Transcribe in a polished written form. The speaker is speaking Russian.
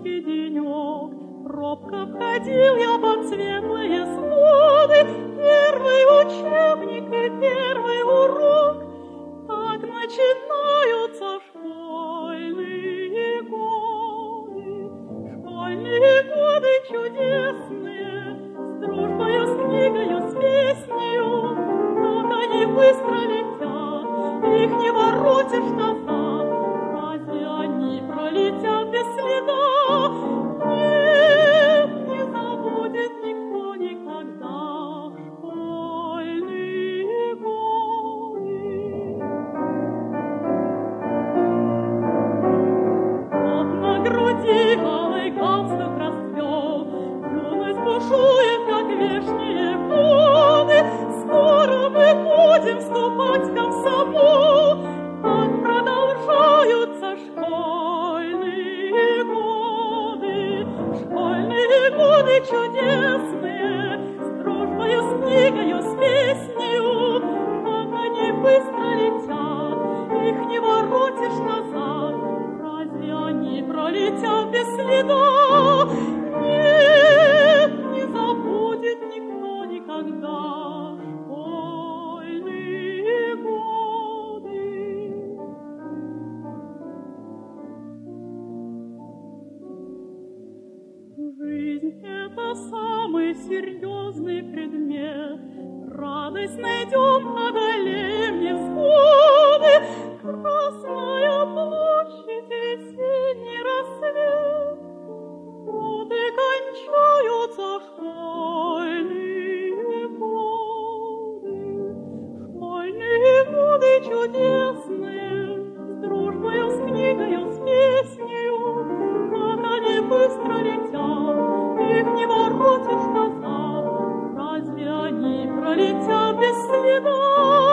жаркий денек. Робко входил я под светлые своды, первый учебник и первый урок. Так начинаются школьные годы. Школьные годы чудесные, с дружбою, с книгою, с песнею. Как они быстро летят, их не воротишь назад. Разве они пролетят без следа? Нет, не забудет никто никогда школьные годы. Вот на груди алый галстук расцвел, юность бушует, как вешние воды. Скоро мы будем вступать в комсомол, так продолжаются школьные годы. Школьные годы чудесные, с дружбою, с книгою, с песнею. Как они быстро летят, их не воротишь назад. Разве они пролетят без следа? Нет, не забудет никто никогда школьные годы. Жизнь — это самый серьезный предмет. Радость найдем, одолеем невзгоды. Красная площадь, весенний рассвет. Вот и кончаются школьные годы. Школьные годы чудесные, с дружбою, с книгою, с песнею. Как они быстро летят, их не воротишь назад. Разве они пролетят без следа?